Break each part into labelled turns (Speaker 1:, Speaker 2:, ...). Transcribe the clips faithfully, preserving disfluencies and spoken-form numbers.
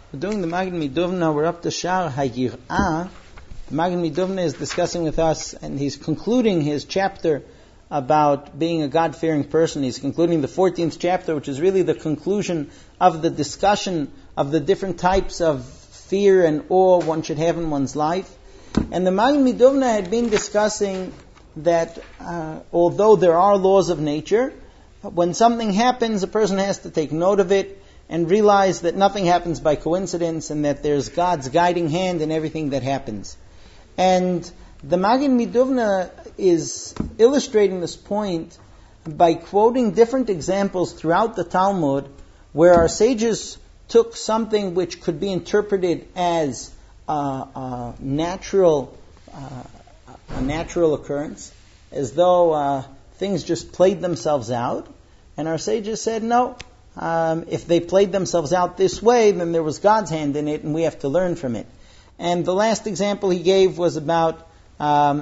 Speaker 1: We're doing the Magid Miduvna. We're up to Shar HaYir'ah. The Magid Miduvna is discussing with us, and he's concluding his chapter about being a God-fearing person. He's concluding the fourteenth chapter, which is really the conclusion of the discussion of the different types of fear and awe one should have in one's life. And the Magid Miduvna had been discussing that uh, although there are laws of nature, when something happens, a person has to take note of it and realize that nothing happens by coincidence and that there's God's guiding hand in everything that happens. And the Magid Miduvna is illustrating this point by quoting different examples throughout the Talmud where our sages took something which could be interpreted as a, a natural uh, a natural occurrence, as though uh, things just played themselves out. And our sages said, no, um, if they played themselves out this way, then there was God's hand in it, and we have to learn from it. And the last example he gave was about um,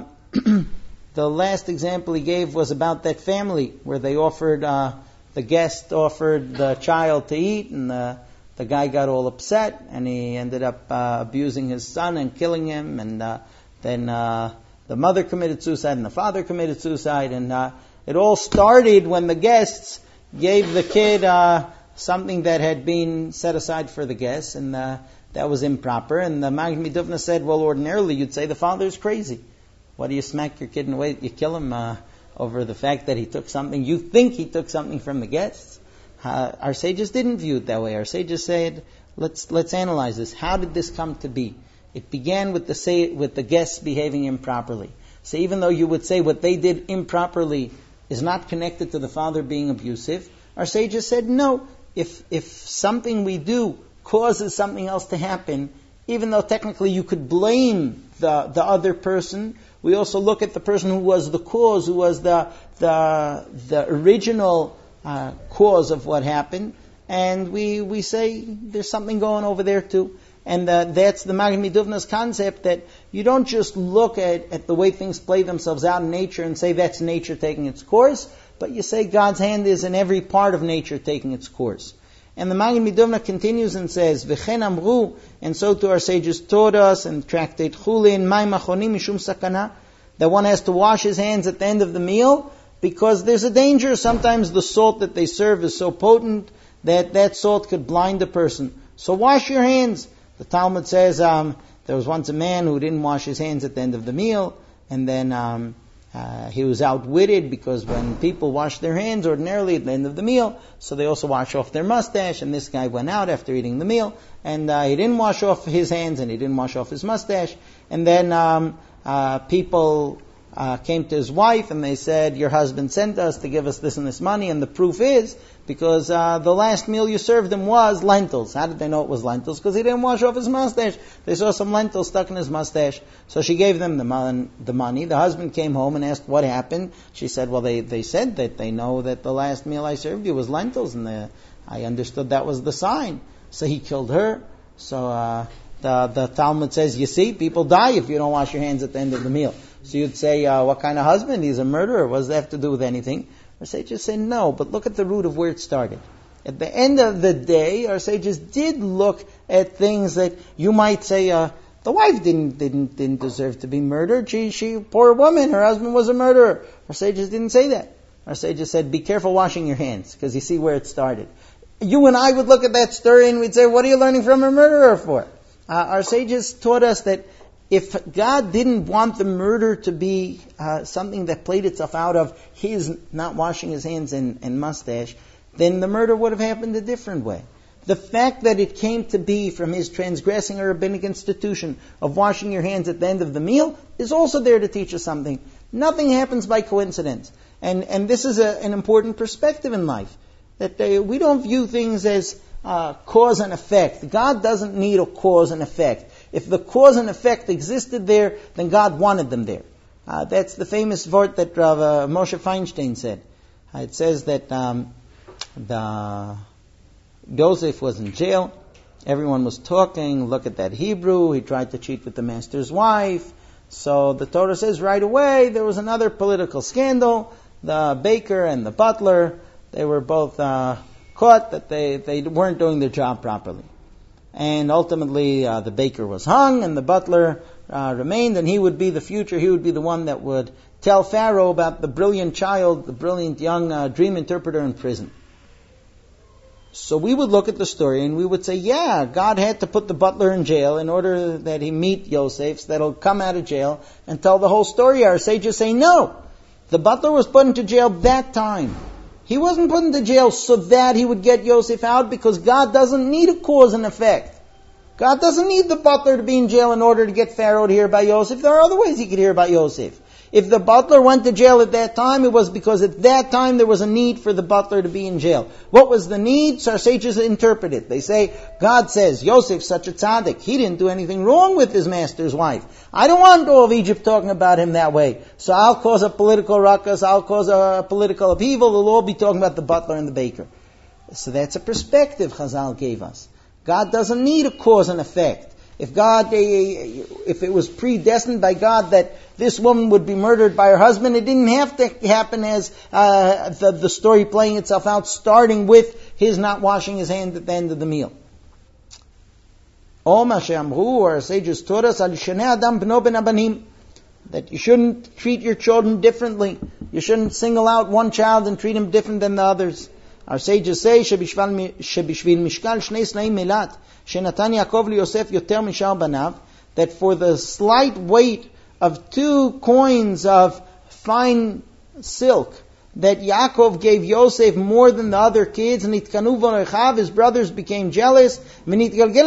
Speaker 1: the last example he gave was about that family where they offered uh, the guest offered the child to eat, and the the guy got all upset, and he ended up uh, abusing his son and killing him, and uh, then uh, the mother committed suicide and the father committed suicide, and uh, it all started when the guests gave the kid uh, something that had been set aside for the guests, and uh, that was improper. And the Magid Miduvna said, well, ordinarily you'd say the father's crazy. Why do you smack your kid in the way? You kill him uh, over the fact that he took something. You think he took something from the guests. Uh, our sages didn't view it that way. Our sages said, let's let's analyze this. How did this come to be? It began with the say, with the guests behaving improperly. So even though you would say what they did improperly is not connected to the father being abusive, our sages said no. If if something we do causes something else to happen, even though technically you could blame the the other person, we also look at the person who was the cause, who was the the the original uh, cause of what happened, and we we say there's something going over there too. And uh, that's the Magid Miduvna's concept, that you don't just look at, at the way things play themselves out in nature and say that's nature taking its course, but you say God's hand is in every part of nature taking its course. And the Magid Miduvna continues and says, V'chen amru, and so too our sages taught us in Tractate Chulin, Mayim achonim mishum sakana, that one has to wash his hands at the end of the meal because there's a danger. Sometimes the salt that they serve is so potent that that salt could blind a person. So wash your hands. The Talmud says um, there was once a man who didn't wash his hands at the end of the meal, and then um, uh, he was outwitted because when people wash their hands ordinarily at the end of the meal, so they also wash off their mustache, and this guy went out after eating the meal, and uh, he didn't wash off his hands, and he didn't wash off his mustache, and then um, uh, people uh, came to his wife, and they said, your husband sent us to give us this and this money, and the proof is, because uh, the last meal you served him was lentils. How did they know it was lentils? Because he didn't wash off his mustache. They saw some lentils stuck in his mustache. So she gave them the, mon- the money. The husband came home and asked what happened. She said, well, they, they said that they know that the last meal I served you was lentils, and the, I understood that was the sign. So he killed her. So uh, the, the Talmud says, you see, people die if you don't wash your hands at the end of the meal. So you'd say, uh, what kind of husband? He's a murderer. What does that have to do with anything? Our sages say no, but look at the root of where it started. At the end of the day, our sages did look at things that you might say, uh, the wife didn't didn't didn't deserve to be murdered. She she poor woman, her husband was a murderer. Our sages didn't say that. Our sages said, be careful washing your hands, because you see where it started. You and I would look at that story and we'd say, what are you learning from a murderer for? Uh, our sages taught us that if God didn't want the murder to be uh, something that played itself out of his not washing his hands and, and mustache, then the murder would have happened a different way. The fact that it came to be from his transgressing a rabbinic institution of washing your hands at the end of the meal is also there to teach us something. Nothing happens by coincidence. And and this is a, an important perspective in life. That uh, we don't view things as uh, cause and effect. God doesn't need a cause and effect. If the cause and effect existed there, then God wanted them there. Uh, that's the famous word that Rav uh, Moshe Feinstein said. Uh, it says that um, the Joseph was in jail. Everyone was talking. Look at that Hebrew. He tried to cheat with the master's wife. So the Torah says right away there was another political scandal. The baker and the butler, they were both uh, caught that they, they weren't doing their job properly. and ultimately uh, the baker was hung, and the butler uh, remained, and he would be the future, he would be the one that would tell Pharaoh about the brilliant child, the brilliant young uh, dream interpreter in prison. So we would look at the story and we would say, yeah, God had to put the butler in jail in order that he meet Yosef, so that he'll come out of jail and tell the whole story. Our sages say, no, the butler was put into jail that time. He wasn't put into jail so that he would get Yosef out, because God doesn't need a cause and effect. God doesn't need the butler to be in jail in order to get Pharaoh to hear about Yosef. There are other ways he could hear about Yosef. If the butler went to jail at that time, it was because at that time there was a need for the butler to be in jail. What was the need? So our sages interpret it. They say, God says, Yosef's such a tzaddik. He didn't do anything wrong with his master's wife. I don't want all of Egypt talking about him that way. So I'll cause a political ruckus, I'll cause a political upheaval. They'll all be talking about the butler and the baker. So that's a perspective Chazal gave us. God doesn't need a cause and effect. If God, if it was predestined by God that this woman would be murdered by her husband, it didn't have to happen as uh, the, the story playing itself out, starting with his not washing his hands at the end of the meal. Or our sages taught us that you shouldn't treat your children differently. You shouldn't single out one child and treat him different than the others. Our sages say, שבשביל משקל שני סלעים מילת, שנתן יעקב ליוסף יותר משאר בניו, that for the slight weight of two coins of fine silk, that Yaakov gave Yosef more than the other kids, and his brothers became jealous, and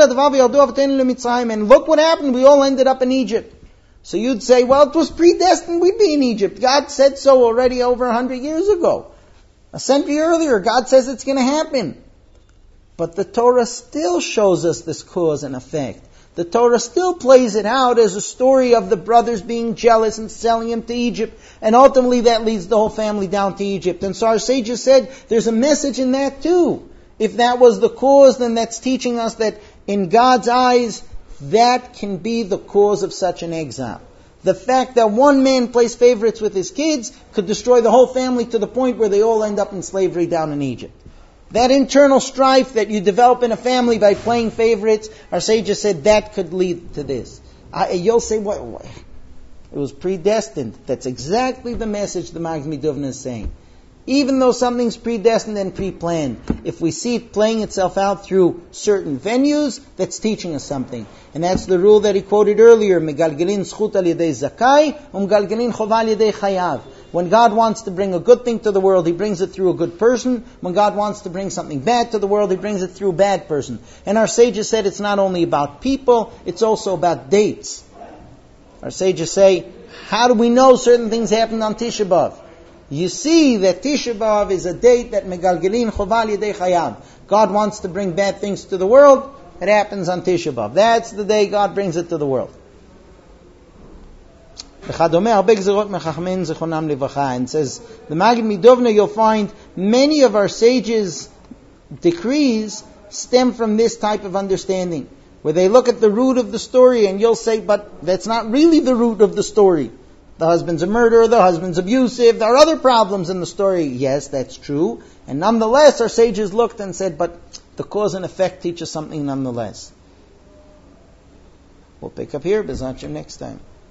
Speaker 1: look what happened, we all ended up in Egypt. So you'd say, well, it was predestined we'd be in Egypt. God said so already over a hundred years ago. A century earlier, God says it's going to happen. But the Torah still shows us this cause and effect. The Torah still plays it out as a story of the brothers being jealous and selling him to Egypt. And ultimately that leads the whole family down to Egypt. And so our sages said there's a message in that too. If that was the cause, then that's teaching us that in God's eyes, that can be the cause of such an exile. The fact that one man plays favorites with his kids could destroy the whole family to the point where they all end up in slavery down in Egypt. That internal strife that you develop in a family by playing favorites, our sages said that could lead to this. Uh, you'll say, what, what? It was predestined. That's exactly the message the Maggid Miduvna is saying. Even though something's predestined and pre-planned, if we see it playing itself out through certain venues, that's teaching us something. And that's the rule that he quoted earlier, Megalgelin zchut al yedei zakai, umgalgelin chova al yedei chayav. When God wants to bring a good thing to the world, He brings it through a good person. When God wants to bring something bad to the world, He brings it through a bad person. And our sages said it's not only about people, it's also about dates. Our sages say, how do we know certain things happened on Tisha B'Av? You see that Tisha B'Av is a date that Megalgelin chova al yedei chayav. God wants to bring bad things to the world. It happens on Tisha B'Av. That's the day God brings it to the world. And says, the Maggid Miduvna, you'll find many of our sages' decrees stem from this type of understanding, where they look at the root of the story and you'll say, but that's not really the root of the story. The husband's a murderer, the husband's abusive, there are other problems in the story. Yes, that's true. And nonetheless, our sages looked and said, but the cause and effect teaches something nonetheless. We'll pick up here, B'ezrat Hashem, next time.